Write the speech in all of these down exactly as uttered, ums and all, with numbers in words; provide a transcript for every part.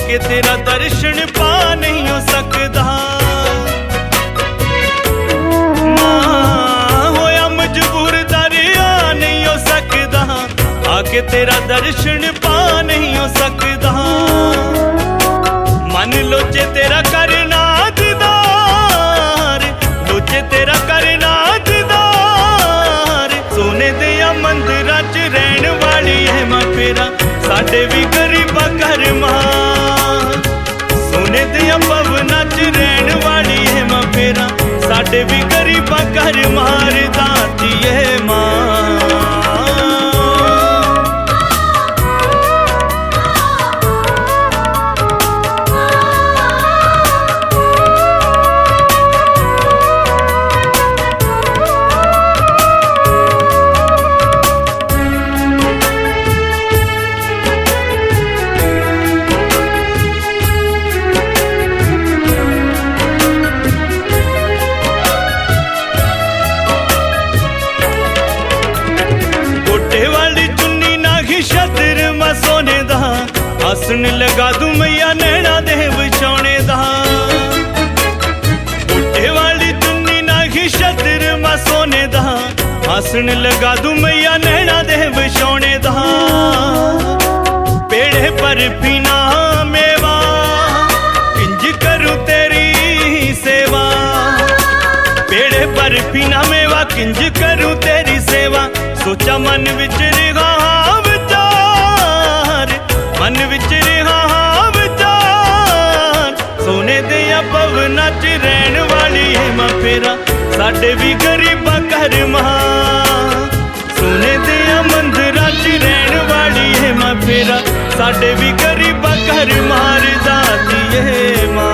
आके तेरा दर्शन पा नहीं हो सकदा। मां होया मजबूर दरिया नहीं हो सकदा, आके तेरा दर्शन पा नहीं हो सकदा। मन लोचे तेरा करना दीदार, लोचे तेरा करना दीदार। सोने दिया मंदिरां च रहन वाली है मां फेरा साडे भी गरीबा घर मां। सोने दिया भवनां च रहन वाली है मां फेरा साडे भी गरीबा घर मार दाती है मां। आसन लगा दूं मैया नैना दे विछौने दा, बूटे वाली चुन्नी नागी छतर मां सोने दा। आसन लगा दूं मैया नैना दे विछौने दा। पेड़े पर पीना मेवा किंज करूं तेरी सेवा, पेड़े पर पीना मेवा किंज करूं तेरी सेवा। सोचा मन विच रिहा मन विच रिहा विचार, सोने दिया भवनां च रहन वाली है मां फेरा साडे भी गरीबा घर मां। सोने दिया मंदिरां च रहन वाली है मां फेरा साडे भी गरीबा घर मार दाती है मां।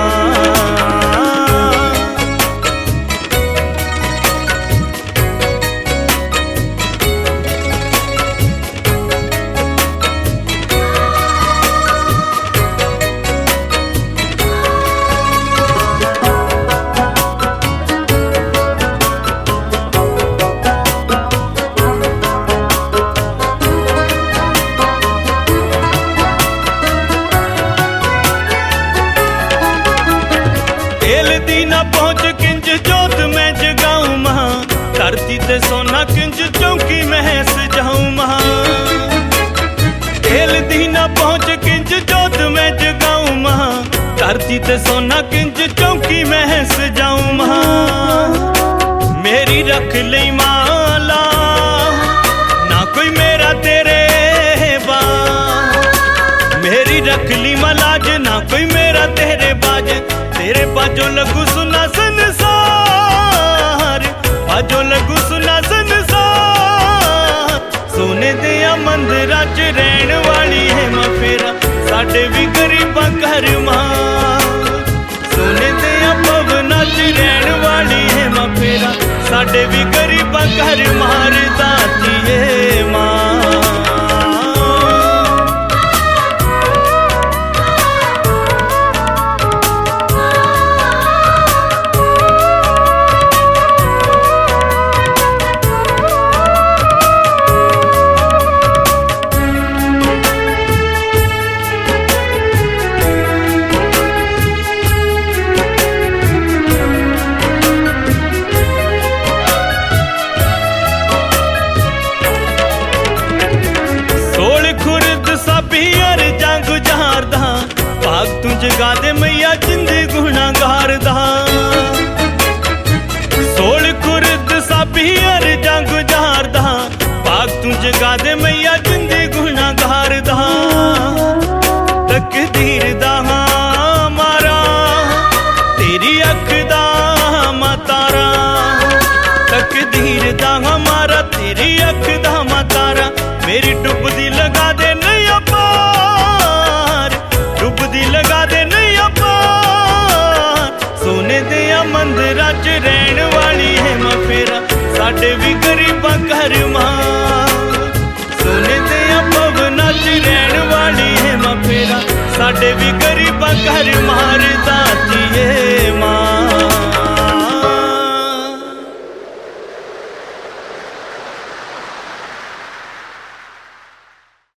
धरती ते सोना किंज चौकी महस जाऊं महा, तेल दी ना पहुंच किंज जोत में जगाऊं महा। धरती ते सोना किंज चौकी महस जाऊं महा। मेरी रख लई माला ना कोई मेरा तेरे बा, मेरी रख ली मलाज ना कोई मेरा तेरे बाज। तेरे बाजों लगू सुना संसार, बाजों लगू सुना संसार। सोने दिया मंदिरां च रहन वाली है मां फेरा साडे भी गरीबा घर मां। सोने दिया भवनां च रहन वाली है मां फेरा साडे भी गरीबा घर मार दाती है मां। तू जगा दे मैया जिंदे गुनाहगार दा, सोल खुर्द साबी हर जंग जार दा। पाक तू जगा दे मैया जिंदे गुनाहगार दा। तकदीर दा मारा तेरी अख दा मातारा, तकदीर दा मारा तेरी अख दा मातारा। मेरी डुबदी लगा दे नैया पार, डुबदी लगा दे नैया पार। सोने दिया मंदिरां च रहन वाली है मां फेरा साडे भी गरीबा घर मां। सोने दिया भवनां च रहन वाली है मां फेरा साडे भी गरीबा घर मार दाती है मां।